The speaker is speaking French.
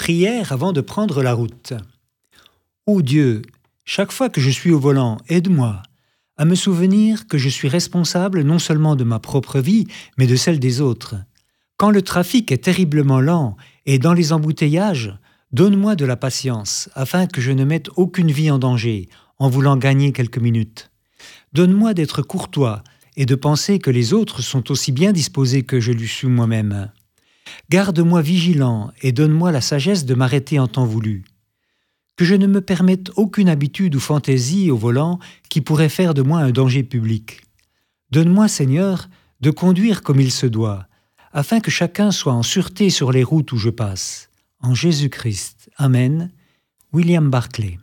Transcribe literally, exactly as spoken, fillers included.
Prière avant de prendre la route. Ô Dieu, chaque fois que je suis au volant, aide-moi à me souvenir que je suis responsable non seulement de ma propre vie, mais de celle des autres. Quand le trafic est terriblement lent et dans les embouteillages, donne-moi de la patience afin que je ne mette aucune vie en danger en voulant gagner quelques minutes. Donne-moi d'être courtois et de penser que les autres sont aussi bien disposés que je le suis moi-même. Garde-moi vigilant et donne-moi la sagesse de m'arrêter en temps voulu. Que je ne me permette aucune habitude ou fantaisie au volant qui pourrait faire de moi un danger public. Donne-moi, Seigneur, de conduire comme il se doit, afin que chacun soit en sûreté sur les routes où je passe. En Jésus-Christ. Amen. William Barclay.